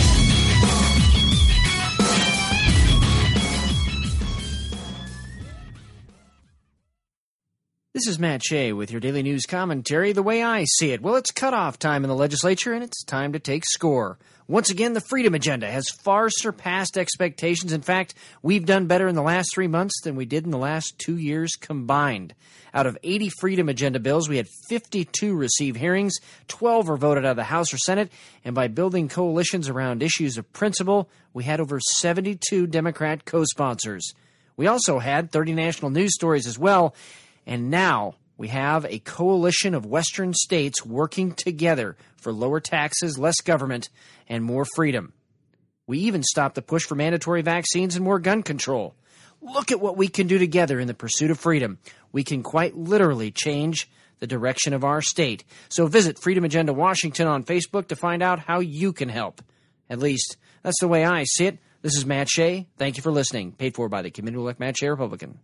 This is Matt Shea with your daily news commentary, the way I see it. Well, it's cutoff time in the legislature, and it's time to take score. Once again, the Freedom Agenda has far surpassed expectations. In fact, we've done better in the last 3 months than we did in the last 2 years combined. Out of 80 Freedom Agenda bills, we had 52 receive hearings, 12 are voted out of the House or Senate, and by building coalitions around issues of principle, we had over 72 Democrat co-sponsors. We also had 30 national news stories as well, and now we have a coalition of Western states working together for lower taxes, less government, and more freedom. We even stopped the push for mandatory vaccines and more gun control. Look at what we can do together in the pursuit of freedom. We can quite literally change the direction of our state. So visit Freedom Agenda Washington on Facebook to find out how you can help. At least, that's the way I see it. This is Matt Shea. Thank you for listening. Paid for by the committee-elect Matt Shea, Republican.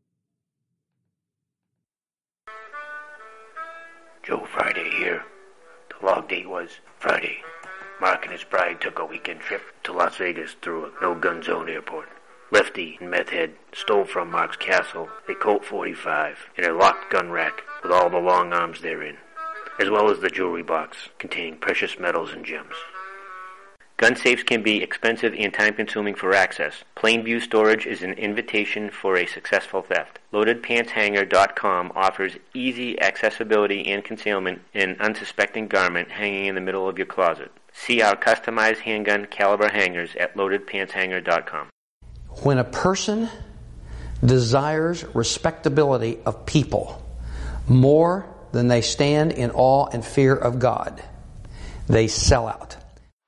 Joe Friday here. The log date was Friday. Mark and his bride took a weekend trip to Las Vegas through a no-gun zone airport. Lefty and Meth Head stole from Mark's castle a Colt 45 and a locked gun rack with all the long arms therein, as well as the jewelry box containing precious metals and gems. Gun safes can be expensive and time-consuming for access. Plain view storage is an invitation for a successful theft. LoadedPantsHanger.com offers easy accessibility and concealment in an unsuspecting garment hanging in the middle of your closet. See our customized handgun caliber hangers at LoadedPantsHanger.com. When a person desires respectability of people more than they stand in awe and fear of God, they sell out.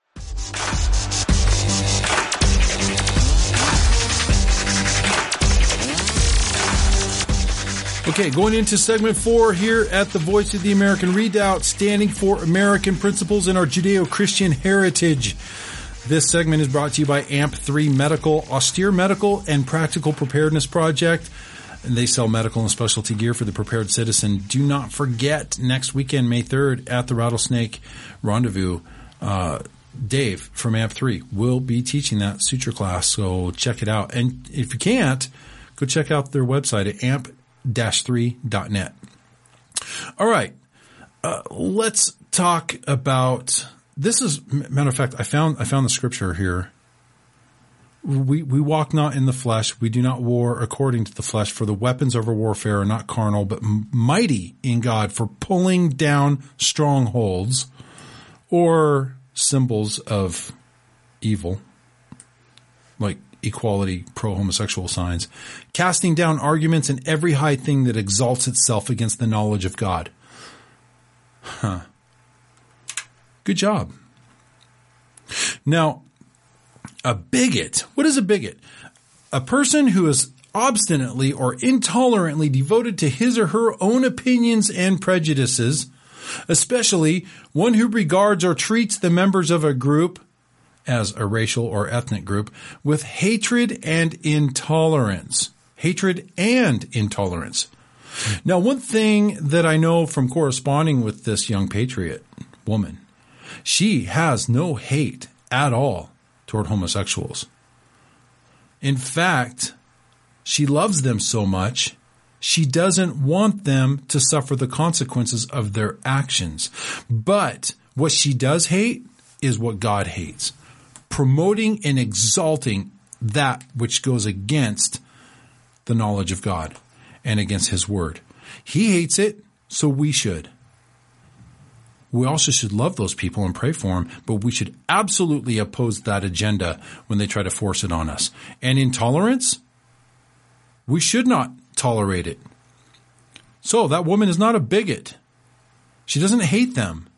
Okay, going into segment 4 here at the Voice of the American Redoubt, standing for American principles and our Judeo-Christian heritage. This segment is brought to you by AMP3 Medical, austere medical and practical preparedness project. And they sell medical and specialty gear for the prepared citizen. Do not forget, next weekend, May 3rd, at the Rattlesnake Rendezvous, Dave from AMP3 will be teaching that suture class, so check it out. And if you can't, go check out their website at amp-3.net. All right, let's talk about this. Is matter of fact, I found the scripture here. We walk not in the flesh; we do not war according to the flesh. For the weapons of our warfare are not carnal, but mighty in God for pulling down strongholds, or symbols of evil, like equality, pro-homosexual signs, casting down arguments and every high thing that exalts itself against the knowledge of God. Good job. Now, a bigot. What is a bigot? A person who is obstinately or intolerantly devoted to his or her own opinions and prejudices, especially one who regards or treats the members of a group, as a racial or ethnic group, with hatred and intolerance. Hatred and intolerance. Now, one thing that I know from corresponding with this young patriot woman She has no hate at all toward homosexuals. In fact, she loves them so much, she doesn't want them to suffer the consequences of their actions. But what she does hate is what God hates. Promoting and exalting that which goes against the knowledge of God and against His Word. He hates it, so we should. We also should love those people and pray for them, but we should absolutely oppose that agenda when they try to force it on us. And intolerance, we should not tolerate it. So that woman is not a bigot. She doesn't hate them.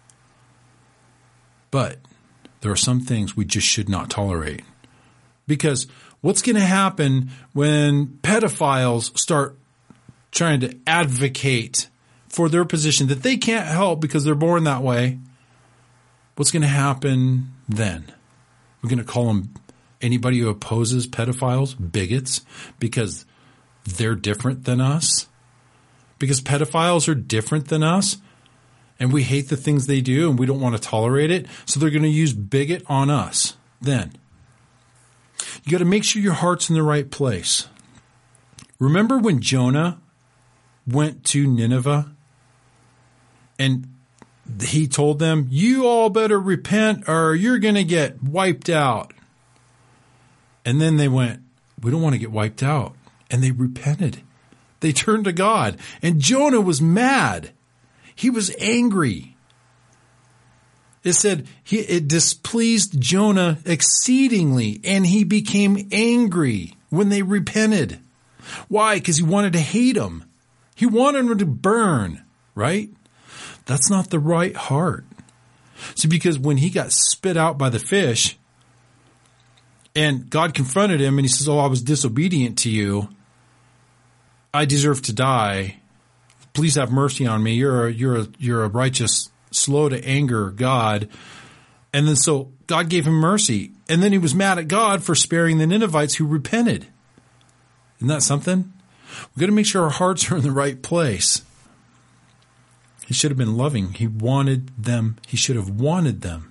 But there are some things we just should not tolerate. Because what's going to happen when pedophiles start trying to advocate for their position that they can't help because they're born that way? What's going to happen then? We're going to call them, anybody who opposes pedophiles, bigots, because they're different than us? Because pedophiles are different than us, and we hate the things they do, and we don't want to tolerate it, so they're going to use bigot on us then. You got to make sure your heart's in the right place. Remember when Jonah went to Nineveh and he told them, you all better repent or you're going to get wiped out. And then they went, we don't want to get wiped out. And they repented. They turned to God. And Jonah was mad. He was angry. It said it displeased Jonah exceedingly, and he became angry when they repented. Why? Because he wanted to hate them. He wanted them to burn, right? That's not the right heart. See, because when he got spit out by the fish, and God confronted him, and he says, oh, I was disobedient to you. I deserve to die. Please have mercy on me. You're a righteous, slow to anger God. And then so God gave him mercy. And then he was mad at God for sparing the Ninevites who repented. Isn't that something? We've got to make sure our hearts are in the right place. He should have been loving. He wanted them. He should have wanted them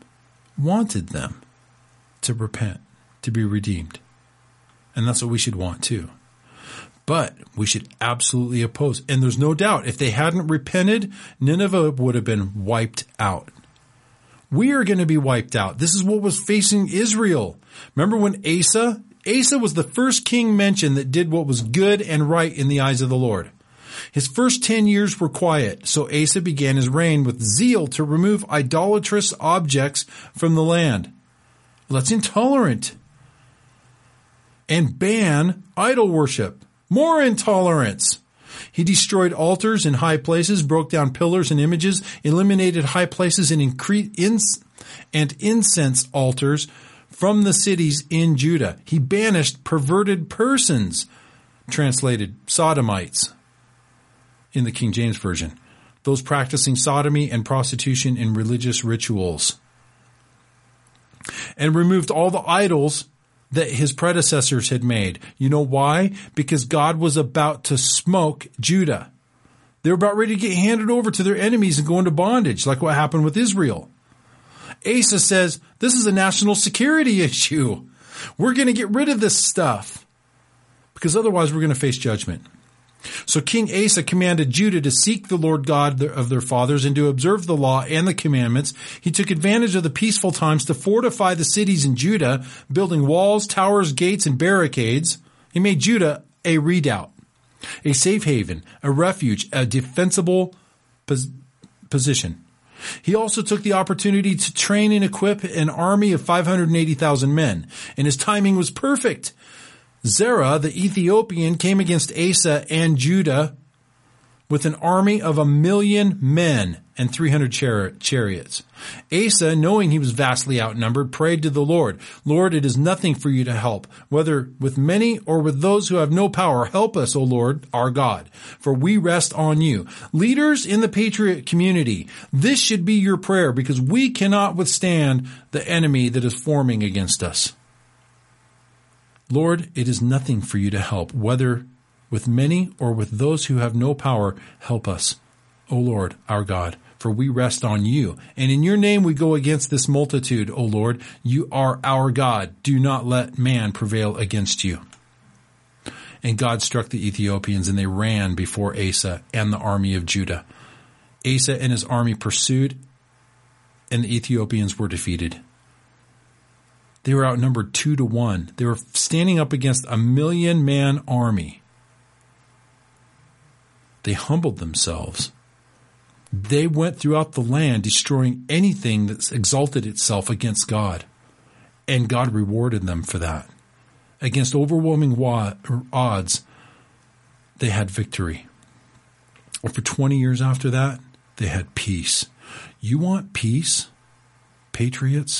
to repent, to be redeemed. And that's what we should want too. But we should absolutely oppose. And there's no doubt, if they hadn't repented, Nineveh would have been wiped out. We are going to be wiped out. This is what was facing Israel. Remember when Asa was the first king mentioned that did what was good and right in the eyes of the Lord. His first 10 years were quiet, so Asa began his reign with zeal to remove idolatrous objects from the land. Well, that's intolerant. And ban idol worship. More intolerance. He destroyed altars in high places, broke down pillars and images, eliminated high places and incense altars from the cities in Judah. He banished perverted persons, translated sodomites in the King James Version, those practicing sodomy and prostitution in religious rituals, and removed all the idols that his predecessors had made. You know why? Because God was about to smoke Judah. They were about ready to get handed over to their enemies and go into bondage, like what happened with Israel. Asa says, this is a national security issue. We're going to get rid of this stuff because otherwise we're going to face judgment. So King Asa commanded Judah to seek the Lord God of their fathers and to observe the law and the commandments. He took advantage of the peaceful times to fortify the cities in Judah, building walls, towers, gates, and barricades. He made Judah a redoubt, a safe haven, a refuge, a defensible position. He also took the opportunity to train and equip an army of 580,000 men, and his timing was perfect. Zerah, the Ethiopian, came against Asa and Judah with an army of 1,000,000 men and 300 chariots. Asa, knowing he was vastly outnumbered, prayed to the Lord, Lord, it is nothing for you to help, whether with many or with those who have no power. Help us, O Lord, our God, for we rest on you. Leaders in the patriot community, this should be your prayer because we cannot withstand the enemy that is forming against us. Lord, it is nothing for you to help, whether with many or with those who have no power. Help us, O Lord, our God, for for we rest on you. And in your name we go against this multitude, O Lord. You are our God. Do not let man prevail against you. And God struck the Ethiopians, and they ran before Asa and the army of Judah. Asa and his army pursued, and the Ethiopians were defeated. They were outnumbered 2-1. They were standing up against a 1,000,000-man army. They humbled themselves. They went throughout the land destroying anything that exalted itself against God. And God rewarded them for that. Against overwhelming odds, they had victory. For 20 years after that, they had peace. You want peace, patriots?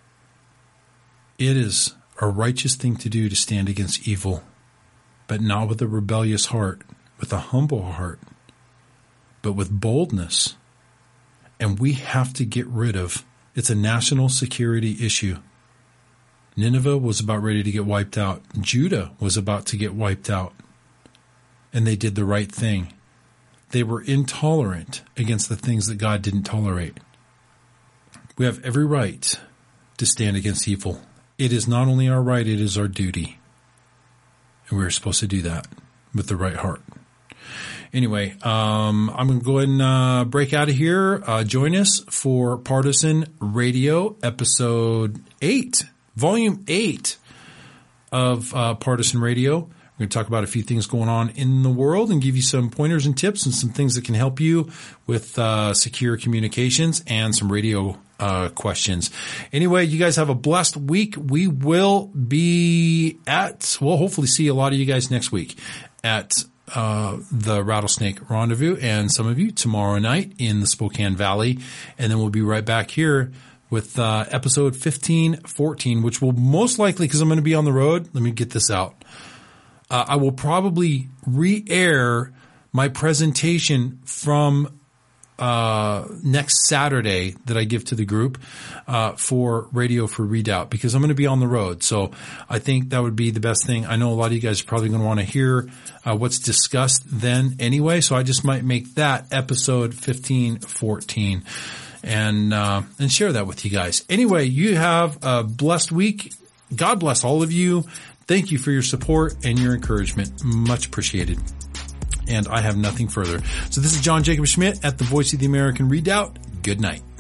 It is a righteous thing to do to stand against evil, but not with a rebellious heart, with a humble heart, but with boldness. And we have to get rid of, it's a national security issue. Nineveh was about ready to get wiped out. Judah was about to get wiped out. And they did the right thing. They were intolerant against the things that God didn't tolerate. We have every right to stand against evil. It is not only our right, it is our duty. And we're supposed to do that with the right heart. Anyway, I'm going to go ahead and break out of here. Join us for Partisan Radio, Episode 8, Volume 8 of Partisan Radio. We're going to talk about a few things going on in the world and give you some pointers and tips and some things that can help you with secure communications and some radio questions. Anyway, you guys have a blessed week. We will be we'll hopefully see a lot of you guys next week at the Rattlesnake Rendezvous, and some of you tomorrow night in the Spokane Valley. And then we'll be right back here with episode 1514, which will most likely, because I'm going to be on the road, let me get this out. I will probably re-air my presentation from next Saturday that I give to the group for Radio for Redoubt, because I'm going to be on the road. So I think that would be the best thing. I know a lot of you guys are probably going to want to hear what's discussed then anyway, so I just might make that episode 1514 and share that with you guys. Anyway, you have a blessed week. God bless all of you. Thank you for your support and your encouragement. Much appreciated. And I have nothing further. So this is John Jacob Schmidt at the Voice of the American Redoubt. Good night.